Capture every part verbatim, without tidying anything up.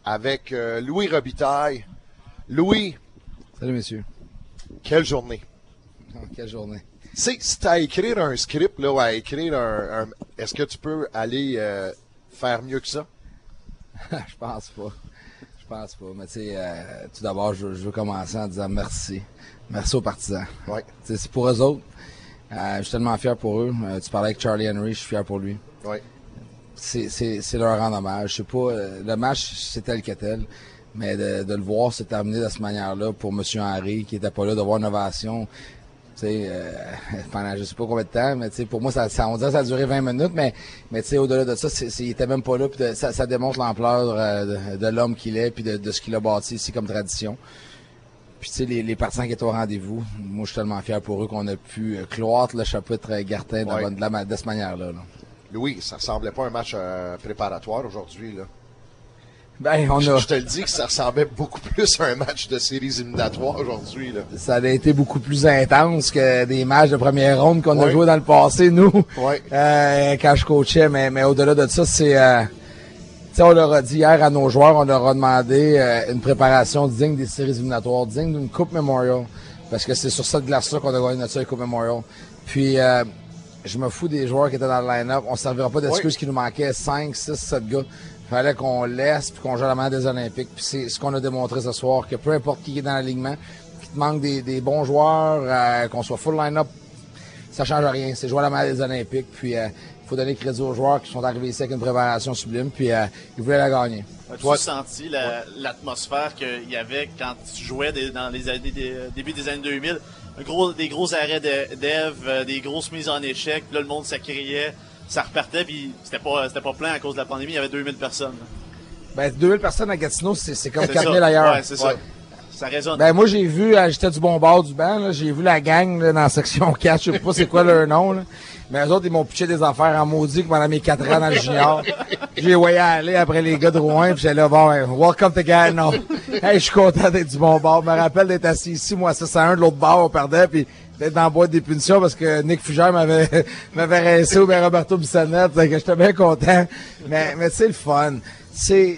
avec euh, Louis Robitaille. Louis. Salut, messieurs. Quelle journée. Oh, quelle journée. Si, si tu as à écrire un script, là, ou à écrire un, un est-ce que tu peux aller euh, faire mieux que ça? Je pense pas. Je pense pas. Mais tu sais, euh, tout d'abord, je, je veux commencer en disant merci. Merci aux partisans. Ouais. T'sais, c'est pour eux autres. Euh, je suis tellement fier pour eux. Euh, tu parlais avec Charlie Henry, je suis fier pour lui. Oui. C'est, c'est, c'est leur rendre hommage. Je sais pas, euh, le match, c'est tel que tel. Mais de, de le voir se terminer de cette manière-là pour M. Henry, qui était pas là, de voir une ovation, tu sais, euh, pendant je sais pas combien de temps, mais tu sais, pour moi, ça, ça, on dirait que ça a duré vingt minutes, mais, mais tu sais, au-delà de ça, c'est, c'est, il était même pas là, puis de, ça, ça démontre l'ampleur euh, de, de l'homme qu'il est, puis de, de ce qu'il a bâti ici comme tradition. Puis tu sais, les, les partisans qui étaient au rendez-vous, moi, je suis tellement fier pour eux qu'on a pu cloître le chapitre Gartin de, Ouais. de, la, de cette manière-là. Là. Louis, ça ressemblait pas à un match euh, préparatoire aujourd'hui, là. Ben, on Je, a... je te le dis que ça ressemblait beaucoup plus à un match de séries éliminatoires aujourd'hui, là. Ça a été beaucoup plus intense que des matchs de première ronde qu'on Ouais. a joué dans le passé, nous, Ouais. euh, quand je coachais. Mais, mais au-delà de ça, c'est... Euh, tu sais, on leur a dit hier à nos joueurs, on leur a demandé euh, une préparation digne des séries éliminatoires, digne d'une Coupe Memorial. Parce que c'est sur cette glace-là qu'on a gagné notre seule Coupe Memorial. Puis, euh, je me fous des joueurs qui étaient dans le line-up. On ne servira pas d'excuses Oui. qu'il nous manquait cinq, six, sept gars. Il fallait qu'on laisse puis qu'on joue à la manière des Olympiques. Puis c'est ce qu'on a démontré ce soir, que peu importe qui est dans l'alignement, qu'il te manque des, des bons joueurs, euh, qu'on soit full line-up, ça change rien. C'est jouer à la manière des Olympiques. Puis il euh, faut donner crédit aux joueurs qui sont arrivés ici avec une préparation sublime. Puis euh, ils voulaient la gagner. As-tu Toi- senti la- l'atmosphère qu'il y avait quand tu jouais des- dans les années des, début des années deux mille? Un gros, des gros arrêts de- d'Eve, euh, des grosses mises en échec, puis là le monde s'acriait, ça repartait, puis c'était pas, c'était pas plein à cause de la pandémie, il y avait deux mille personnes. Ben, deux mille personnes à Gatineau, c'est, c'est comme C'est quatre ça. mille ailleurs. Ouais, c'est ça. Ouais. Ça résonne. Ben, moi, j'ai vu, euh, j'étais du bon bord du banc, là, j'ai vu la gang là, dans la section quatre, je sais pas c'est quoi leur nom, là. Mais eux autres, ils m'ont pitché des affaires en maudit que pendant mes quatre ans dans le junior. J'ai voyé aller après les gars de Rouen, puis j'étais là, bon, ben, welcome to Gatineau. Hey, je suis content d'être du bon bord. Je me rappelle d'être assis ici, moi, six à un, de l'autre bord, on perdait, puis d'être dans la boîte des punitions parce que Nick Fugère m'avait, m'avait rincé ou bien Roberto Bissonnette, fait que j'étais bien content. Mais, mais c'est le fun. C'est,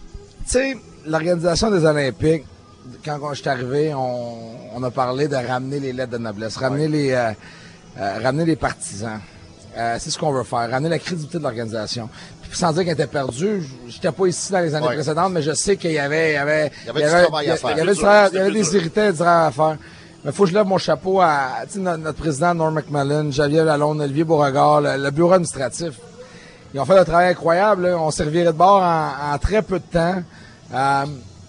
tu sais, l'organisation des Olympiques, quand on- je suis arrivé, on, on a parlé de ramener les lettres de noblesse, ramener les, euh, euh, ramener les partisans. Euh, c'est ce qu'on veut faire, ramener la crédibilité de l'organisation. Puis sans dire qu'elle était perdue, j- j'étais pas ici dans les années Ouais. précédentes, mais je sais qu'il y avait, il y avait, Il y avait du travail à faire. il y avait, du Plus travail- dur, il y avait c'était des plus irritants du travail à faire. Mais faut que je lève mon chapeau à, tu sais, notre, notre président Norm McMillan, Javier Lalonde, Olivier Beauregard, le, le bureau administratif. Ils ont fait un travail incroyable, là. On s'est reviré de bord en, en très peu de temps. Euh,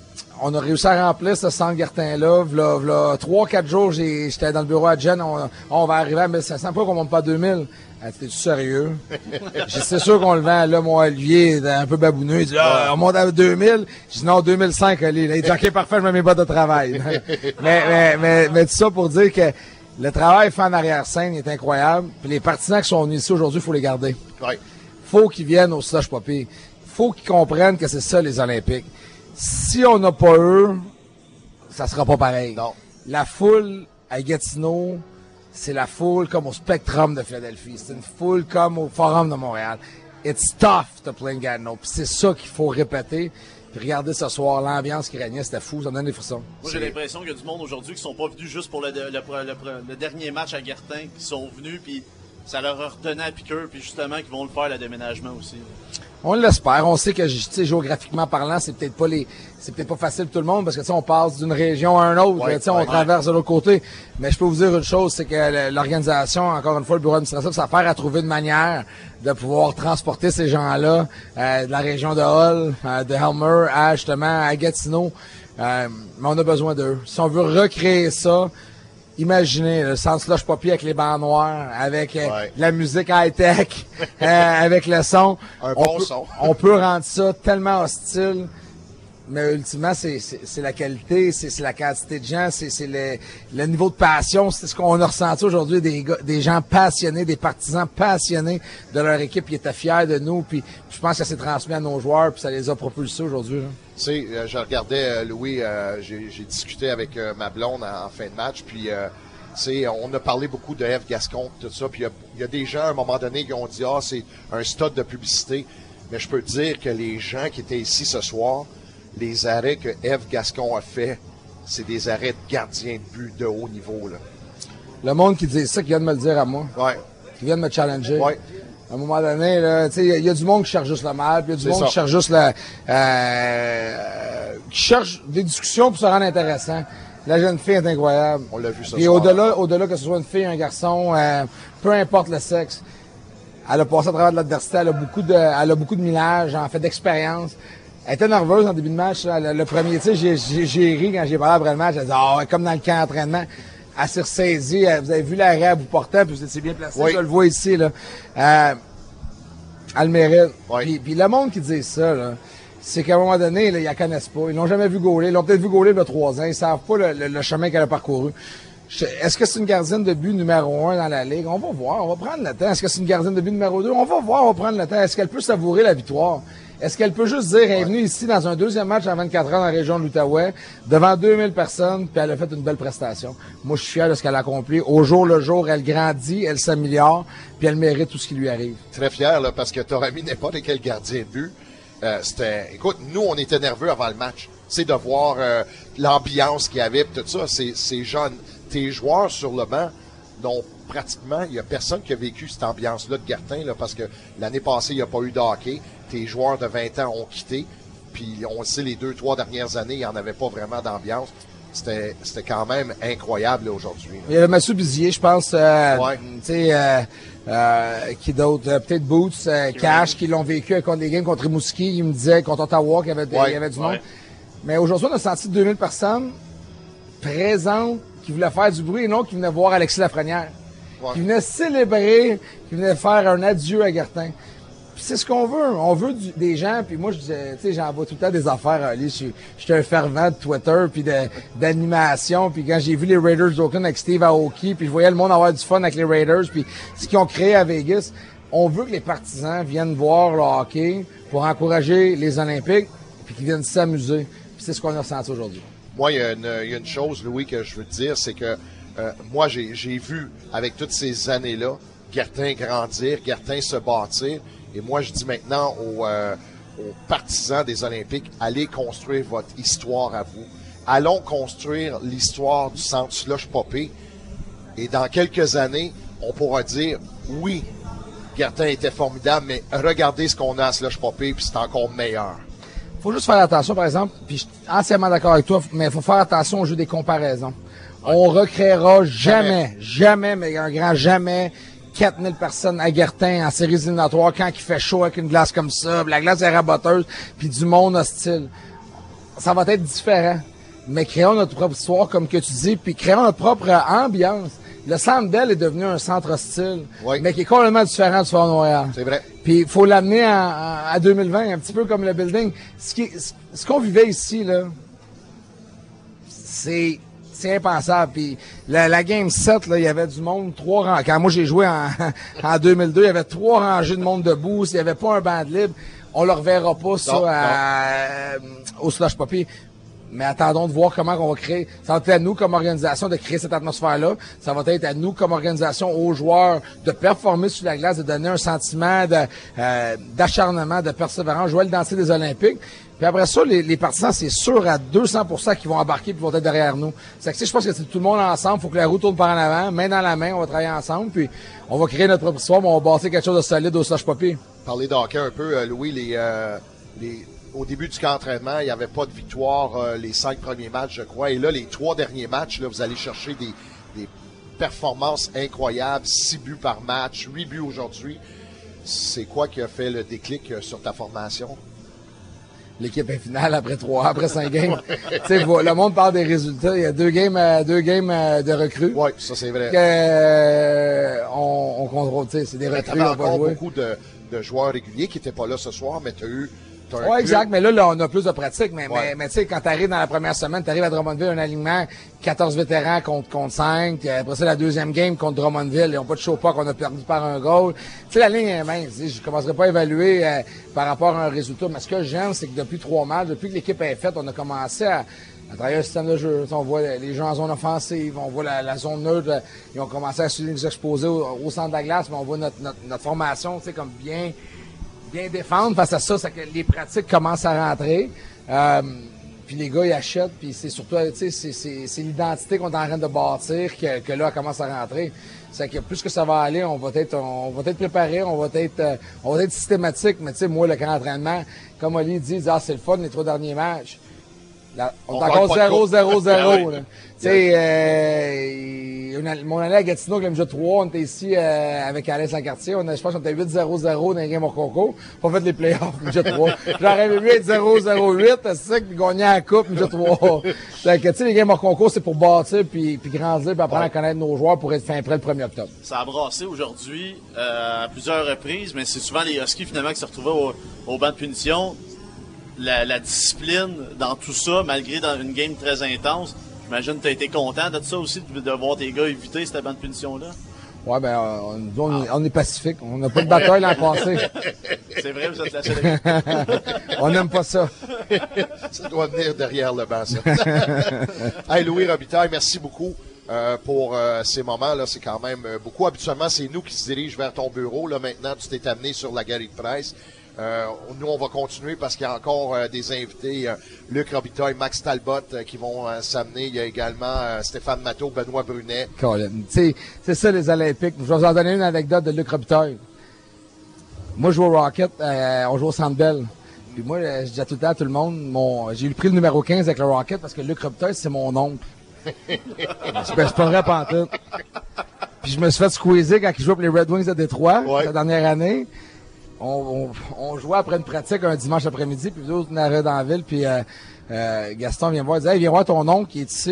on a réussi à remplir ce centre Gartin-là. V'là, v'là trois, quatre jours, j'ai, j'étais dans le bureau à Jen. On, on va arriver à mille cinq cents. Pas qu'on monte pas à deux mille. Elle dit, t'es-tu sérieux? J'ai dit, c'est sûr qu'on le vend. Là, moi, Olivier, il est un peu babouneux. Il dit, ah, on monte à deux mille. J'ai dit, non, deux mille cinq, Oli. Là, il dit, OK, parfait, je mets mes bottes de travail. mais, mais, mais, mais tout ça pour dire que le travail fait en arrière-scène est incroyable. Puis les partisans qui sont venus ici aujourd'hui, il faut les garder. Ouais. Faut qu'ils viennent au Slush Poppy. Faut qu'ils comprennent que c'est ça, les Olympiques. Si on n'a pas eux, ça sera pas pareil. Non. La foule à Gatineau, c'est la foule comme au Spectrum de Philadelphie. C'est une foule comme au Forum de Montréal. It's tough to play in Gatineau. Puis c'est ça qu'il faut répéter. Puis regardez ce soir, l'ambiance qui régnait, c'était fou. Ça me donne des frissons. Moi, j'ai l'impression qu'il y a du monde aujourd'hui qui sont pas venus juste pour le, le, le, le- le dernier match à Gartin, qui sont venus, puis ça leur a redonné à piqûre, puis justement, qu'ils vont le faire, le déménagement aussi. On l'espère. On sait que, tu sais, géographiquement parlant, c'est peut-être pas les, c'est peut-être pas facile pour tout le monde parce que, tu sais, on passe d'une région à une autre, Ouais, tu sais, ouais, on traverse de l'autre côté. Mais je peux vous dire une chose, c'est que le- l'organisation, encore une fois, le bureau administratif, ça faire à trouver une manière de pouvoir transporter ces gens-là, euh, de la région de Hull, euh, de Helmer, à, justement, à Gatineau. Euh, mais on a besoin d'eux. Si on veut recréer ça, imaginez le centre Slush Poppy avec les bancs noirs, avec euh, Ouais. la musique high-tech, euh, avec le son. Un on bon peut, son. on peut rendre ça tellement hostile, mais ultimement, c'est, c'est, c'est la qualité, c'est, c'est la quantité de gens, c'est, c'est le, le niveau de passion. C'est ce qu'on a ressenti aujourd'hui, des, gars- des gens passionnés, des partisans passionnés de leur équipe. Ils étaient fiers de nous, puis je pense que ça s'est transmis à nos joueurs, puis ça les a propulsés aujourd'hui, là. Tu sais, euh, je regardais euh, Louis, euh, j'ai, j'ai discuté avec euh, ma blonde en, en fin de match, puis euh, tu sais, on a parlé beaucoup de F. Gascon, tout ça, puis il y a- il y, a des gens à un moment donné qui ont dit ah c'est un stade de publicité, mais je peux te dire que les gens qui étaient ici ce soir, les arrêts que Ève Gascon a fait, c'est des arrêts de gardien de but de haut niveau, là. Le monde qui dit ça, qui vient de me le dire à moi. Ouais. Qui vient de me challenger. Ouais. À un moment donné, là, tu sais, il y, y a du monde qui cherche juste le mal, puis il y a du C'est monde ça. qui cherche juste la, euh, qui cherche des discussions pour se rendre intéressant. La jeune fille est incroyable. On l'a vu ce Puis soir. au-delà, au-delà que ce soit une fille, un garçon, euh, peu importe le sexe, elle a passé à travers de l'adversité, elle a beaucoup de, elle a beaucoup de millage, en fait, d'expérience. Elle était nerveuse en début de match. Là. Le, le premier, tu sais, j'ai, j'ai, j'ai ri quand j'ai parlé après le match. Elle dit, ah, oh, comme dans le camp d'entraînement. Elle s'est ressaisie. Elle- Vous avez vu l'arrêt à vous portant, puis vous étiez bien placé. Oui. Je le vois ici, là. Euh, elle le mérite. Oui. Puis, puis le monde qui dit ça, là, c'est qu'à un moment donné, là, ils la connaissent pas. Ils l'ont jamais vu gauler. Ils l'ont peut-être vu gauler il y a trois ans. Ils savent pas le, le- le chemin qu'elle a parcouru. Je- Est-ce que c'est une gardienne de but numéro un dans la Ligue? On va voir. On va prendre le temps. Est-ce que c'est une gardienne de but numéro deux? On va voir. On va prendre le temps. Est-ce qu'elle peut savourer la victoire? Est-ce qu'elle peut juste dire, elle est venue ici dans un deuxième match en vingt-quatre ans dans la région de l'Outaouais, devant deux mille personnes, puis elle a fait une belle prestation. Moi, je suis fier de ce qu'elle a accompli. Au jour le jour, elle grandit, elle s'améliore, puis elle mérite tout ce qui lui arrive. Très fier, là, parce que t'aurais mis n'importe quel gardien de but. Euh, c'était, écoute, nous, on était nerveux avant le match. C'est de voir euh, l'ambiance qu'il y avait, pis tout ça. C'est, c'est jeune. Tes joueurs sur le banc, n'ont pratiquement, il n'y a personne qui a vécu cette ambiance-là de Gartin, là, parce que l'année passée, il n'y a pas eu de hockey. Tes joueurs de vingt ans ont quitté. Puis on le sait, les deux, trois dernières années, il n'y en avait pas vraiment d'ambiance. C'était, c'était quand même incroyable là, aujourd'hui. Là. Il y avait Mathieu Bizier, je pense, euh, Ouais. tu sais, euh, euh, qui d'autre, euh, peut-être Boots, euh, Cash, qui l'ont vécu contre des games contre Rimouski. Il me disait contre Ottawa qu'il y avait, des- Ouais, il y avait du ouais. monde. Mais aujourd'hui, on a senti deux mille personnes présentes qui voulaient faire du bruit et non qui venaient voir Alexis Lafrenière. Ouais. Qui venaient célébrer, qui venaient faire un adieu à Gartin. Puis c'est ce qu'on veut. On veut du- des gens. Puis moi, je disais, tu sais, j'envoie tout le temps des affaires à Ali. Je suis j'étais un fervent de Twitter puis de, d'animation. Puis quand j'ai vu les Raiders d'Oakland avec Steve Aoki, puis je voyais le monde avoir du fun avec les Raiders, puis ce qu'ils ont créé à Vegas, on veut que les partisans viennent voir le hockey pour encourager les Olympiques, puis qu'ils viennent s'amuser. Puis c'est ce qu'on a ressenti aujourd'hui. Moi, il y, a une, il y a une chose, Louis, que je veux te dire, c'est que euh, moi, j'ai, j'ai vu, avec toutes ces années-là, Gartin grandir, Gartin se bâtir. Et moi, je dis maintenant aux, euh, aux partisans des Olympiques, allez construire votre histoire à vous. Allons construire l'histoire du centre Slush Poppy. Et dans quelques années, on pourra dire, oui, Gartin était formidable, mais regardez ce qu'on a à Slush Poppy, puis c'est encore meilleur. Faut juste faire attention, par exemple, puis je suis entièrement d'accord avec toi, mais il faut faire attention au jeu des comparaisons. On recréera jamais, jamais, mais un grand jamais, quatre mille personnes à Gartin en séries éliminatoires quand il fait chaud avec une glace comme ça, la glace est raboteuse, puis du monde hostile. Ça va être différent. Mais créons notre propre histoire, comme que tu dis, puis créons notre propre ambiance. Le Centre Bell est devenu un centre hostile, Oui. mais qui est complètement différent du Fort Montréal. C'est vrai. Puis il faut l'amener en- en- à deux mille vingt, un petit peu comme le building. Ce, qui, ce, ce qu'on vivait ici, là, c'est, c'est impensable. Puis la, la Game sept, là, il y avait du monde, trois rangs. Quand moi j'ai joué en, en deux mille deux, il y avait trois rangées de monde debout. Il n'y avait pas un banc de libre. On le reverra pas, ça, Non, à- au Slush Poppy. Mais attendons de voir comment on va créer. Ça va être à nous comme organisation de créer cette atmosphère-là. Ça va être à nous comme organisation aux joueurs de performer sur la glace, de donner un sentiment de, euh, d'acharnement, de persévérance, jouer le danser des Olympiques. Puis après ça, les, les partisans, c'est sûr à deux cents pour cent qu'ils vont embarquer et vont être derrière nous. C'est que je pense que c'est tout le monde ensemble. Faut que la roue tourne par en avant, main dans la main. On va travailler ensemble. Puis on va créer notre propre histoire, mais on va bâtir quelque chose de solide au Slush Poppy. Parler de hockey un peu, euh, Louis, les, euh, les, au début du camp d'entraînement, il n'y avait pas de victoire euh, les cinq premiers matchs, je crois. Et là, les trois derniers matchs, là, vous allez chercher des, des performances incroyables, six buts par match, huit buts aujourd'hui. C'est quoi qui a fait le déclic euh, sur ta formation? L'équipe est finale après trois, après cinq games. Tu sais, le monde parle des résultats. Il y a deux games, euh, deux games euh, de recrues. Oui, ça c'est vrai. Que, euh, on, on contrôle, tu sais, c'est des Mais recrues, t'avais on va pas encore jouer. beaucoup de, de joueurs réguliers qui n'étaient pas là ce soir, mais tu as eu... t'as un Ouais, club- exact. Mais là, là, on a plus de pratique. Mais, Ouais. mais, mais tu sais, quand t'arrives dans la première semaine, t'arrives à Drummondville, un alignement, quatorze vétérans contre, contre cinq. Puis après ça, la deuxième game contre Drummondville. Ils n'ont pas de show pas qu'on a perdu par un goal. Tu sais, la ligne est mince. Tu sais, je commencerai pas à évaluer euh, par rapport à un résultat. Mais ce que j'aime, c'est que depuis trois matchs, depuis que l'équipe est faite, on a commencé à, à travailler un système de jeu. Tu sais, on voit les gens en zone offensive, on voit la, la zone neutre. euh, Ils ont commencé à nous exposer au, au centre de la glace, mais on voit notre, notre, notre formation, tu sais, comme bien... bien défendre face à ça, c'est que les pratiques commencent à rentrer. Euh, puis les gars, ils achètent, puis c'est surtout, tu sais, c'est, c'est, c'est l'identité qu'on est en train de bâtir que, que là, elle commence à rentrer. C'est que plus que ça va aller, on va être, on va être préparé, on va être, euh, on va être systématique. Mais tu sais, moi, le camp d'entraînement, comme Oli dit, ah, c'est le fun, les trois derniers matchs. Là, on, on est encore zéro zéro zéro. Tu sais, euh, mon année à Gatineau, avec le M J trois, on était ici euh, avec Alain Sancartier. On a, je pense qu'on était huit zéro zéro dans les games au Coco. On fait les playoffs, M J trois. J'aurais aimé mieux être zéro zéro huit, c'est ça, puis gagner la coupe, M J trois. Donc, tu sais, les games au concours, c'est pour bâtir, puis, puis grandir, puis apprendre ouais. à connaître nos joueurs pour être fin prêt le premier octobre. Ça a brassé aujourd'hui euh, à plusieurs reprises, mais c'est souvent les Huskies, finalement, qui se retrouvaient au, au banc de punition. La, la discipline dans tout ça, malgré dans une game très intense. J'imagine que tu as été content de ça aussi, de, de voir tes gars éviter cette bande de punition-là. Ouais, ben, on, on, ah. on est pacifique. On n'a pas de bataille l'an passé. C'est vrai, vous êtes la seule. On n'aime pas ça. Ça doit venir derrière le banc, ça. Hey, Louis Robitaille, merci beaucoup. Euh, pour euh, ces moments-là, c'est quand même euh, beaucoup. Habituellement, c'est nous qui se dirigent vers ton bureau. Là, maintenant, tu t'es amené sur la galerie de presse. Euh, nous, on va continuer parce qu'il y a encore euh, des invités, euh, Luc Robitaille, Max Talbot, euh, qui vont euh, s'amener. Il y a également euh, Stéphane Matteau, Benoît Brunet. C'est ça, les Olympiques. Je vais vous en donner une anecdote de Luc Robitaille. Moi, je joue au Rocket, euh, on joue au Centre Bell. Puis moi, je disais tout le temps à tout le monde, mon, j'ai eu le prix le numéro quinze avec le Rocket parce que Luc Robitaille, c'est mon oncle. C'est pas vrai pantoute. Puis je me suis fait squeezer quand il jouait pour les Red Wings de Détroit, ouais. la dernière année. On, on, on jouait après une pratique un dimanche après-midi, puis nous autres, on arrivait dans la ville, puis euh, euh, Gaston vient me voir, il dit « Hey, viens voir ton oncle qui est ici. »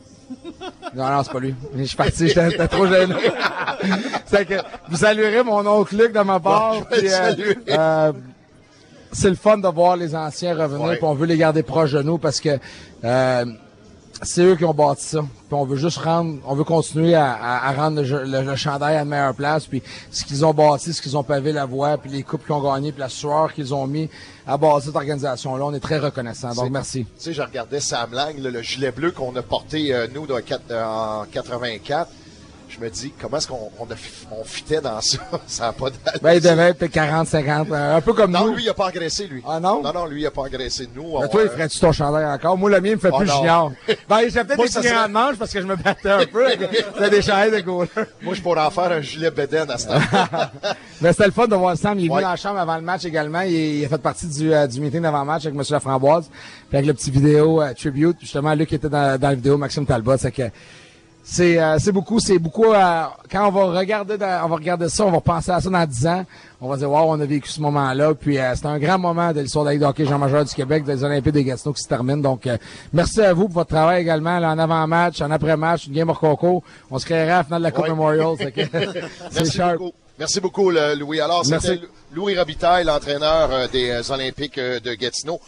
Non, non, c'est pas lui. Je suis parti, j'étais trop gêné. C'est que vous saluerez mon oncle Luc de ma part. Bon, puis, euh, euh, c'est le fun de voir les anciens revenir, ouais. puis on veut les garder proches de nous parce que euh, c'est eux qui ont bâti ça. Puis on veut juste rendre, on veut continuer à, à, à rendre le, le, le chandail à une meilleure place. Puis ce qu'ils ont bâti, ce qu'ils ont pavé la voie, puis les coupes qu'ils ont gagnées, puis la sueur qu'ils ont mis à bâtir cette organisation-là, on est très reconnaissants. Donc merci. Tu sais, je regardais Sam Lang, là, le gilet bleu qu'on a porté euh, nous dans, euh, en quatre-vingt-quatre. Je me dis, comment est-ce qu'on on, on fitait dans ça? Ça n'a pas d'allure. Ben, il devait être quarante, cinquante, un peu comme non, nous. Non, lui, il n'a pas agressé, lui. Ah non? Non, non, lui, il n'a pas agressé nous. Ben, toi, il ferait-tu ton chandail encore? Moi, le mien, il me fait oh, plus non. junior. Ben, j'ai peut-être Moi, des clients de manche parce que je me battais un peu. C'était des chandails de goaler. Moi, je pourrais en faire un gilet Beden à ce temps. Ben, c'était le fun de voir Sam. Il est venu ouais. dans la chambre avant le match également. Il, il a fait partie du, euh, du meeting d'avant-match avec M. Laframboise. Puis avec le petit vidéo euh, tribute. Justement, Luc était dans, dans la vidéo, Maxime Talbot. C'est que C'est, euh, c'est beaucoup, c'est beaucoup, euh, quand on va regarder, dans, on va regarder ça, on va penser à ça dans dix ans, on va dire, wow, on a vécu ce moment-là, puis euh, c'est un grand moment de l'histoire de la Ligue de hockey Jean-Major du Québec, des Olympiques de Gatineau qui se terminent, donc euh, merci à vous pour votre travail également, là, en avant-match, en après-match, une game hors concours, on se créera à la finale de la Coupe ouais. Memorial, c'est, que, c'est merci sharp. beaucoup. Merci beaucoup, le, Louis. Alors, c'était Louis Robitaille, l'entraîneur euh, des euh, Olympiques euh, de Gatineau.